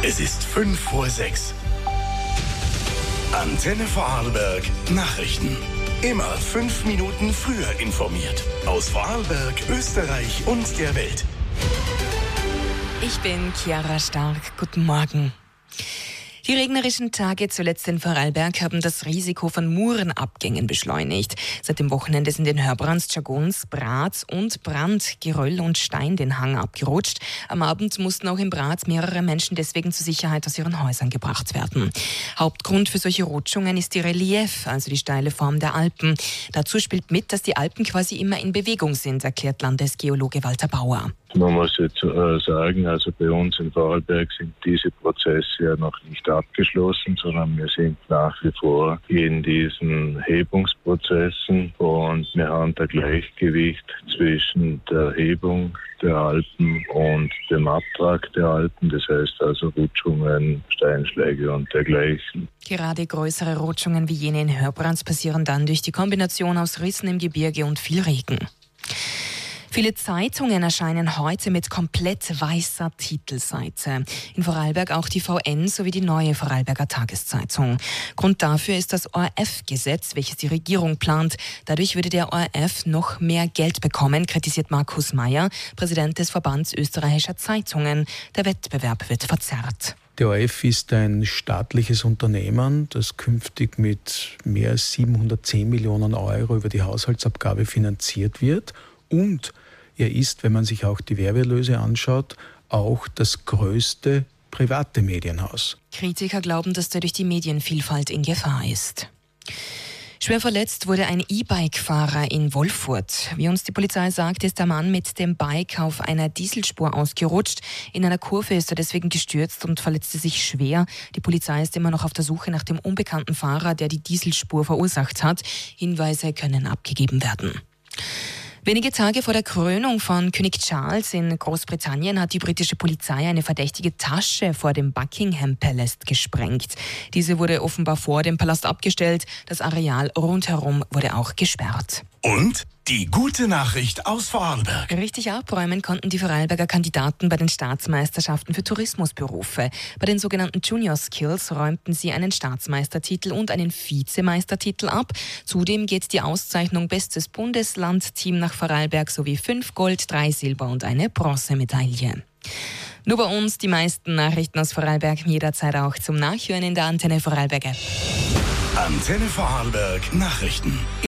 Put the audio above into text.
Es ist 5:05. Antenne Vorarlberg Nachrichten. Immer 5 Minuten früher informiert. Aus Vorarlberg, Österreich und der Welt. Ich bin Chiara Stark. Guten Morgen. Die regnerischen Tage zuletzt in Vorarlberg haben das Risiko von Murenabgängen beschleunigt. Seit dem Wochenende sind in Hörbrands, Tschagons, Bratz und Brand Geröll und Stein den Hang abgerutscht. Am Abend mussten auch in Bratz mehrere Menschen deswegen zur Sicherheit aus ihren Häusern gebracht werden. Hauptgrund für solche Rutschungen ist die Relief, also die steile Form der Alpen. Dazu spielt mit, dass die Alpen quasi immer in Bewegung sind, erklärt Landesgeologe Walter Bauer. Man muss jetzt sagen, also bei uns in Vorarlberg sind diese Prozesse ja noch nicht abgeschlossen, sondern wir sind nach wie vor in diesen Hebungsprozessen und wir haben ein Gleichgewicht zwischen der Hebung der Alpen und dem Abtrag der Alpen, das heißt also Rutschungen, Steinschläge und dergleichen. Gerade größere Rutschungen wie jene in Hörbrands passieren dann durch die Kombination aus Rissen im Gebirge und viel Regen. Viele Zeitungen erscheinen heute mit komplett weißer Titelseite. In Vorarlberg auch die VN sowie die Neue Vorarlberger Tageszeitung. Grund dafür ist das ORF-Gesetz, welches die Regierung plant. Dadurch würde der ORF noch mehr Geld bekommen, kritisiert Markus Mayer, Präsident des Verbands österreichischer Zeitungen. Der Wettbewerb wird verzerrt. Der ORF ist ein staatliches Unternehmen, das künftig mit mehr als 710 Millionen Euro über die Haushaltsabgabe finanziert wird. Und er ist, wenn man sich auch die Werbeerlöse anschaut, auch das größte private Medienhaus. Kritiker glauben, dass dadurch die Medienvielfalt in Gefahr ist. Schwer verletzt wurde ein E-Bike-Fahrer in Wolfurt. Wie uns die Polizei sagt, ist der Mann mit dem Bike auf einer Dieselspur ausgerutscht. In einer Kurve ist er deswegen gestürzt und verletzte sich schwer. Die Polizei ist immer noch auf der Suche nach dem unbekannten Fahrer, der die Dieselspur verursacht hat. Hinweise können abgegeben werden. Wenige Tage vor der Krönung von König Charles in Großbritannien hat die britische Polizei eine verdächtige Tasche vor dem Buckingham Palace gesprengt. Diese wurde offenbar vor dem Palast abgestellt. Das Areal rundherum wurde auch gesperrt. Und die gute Nachricht aus Vorarlberg. Richtig abräumen konnten die Vorarlberger Kandidaten bei den Staatsmeisterschaften für Tourismusberufe. Bei den sogenannten Junior Skills räumten sie einen Staatsmeistertitel und einen Vizemeistertitel ab. Zudem geht die Auszeichnung Bestes Bundesland-Team nach Vorarlberg sowie 5 Gold, 3 Silber und eine Bronzemedaille. Nur bei uns die meisten Nachrichten aus Vorarlberg jederzeit auch zum Nachhören in der Antenne Vorarlberg App. Antenne Vorarlberg Nachrichten.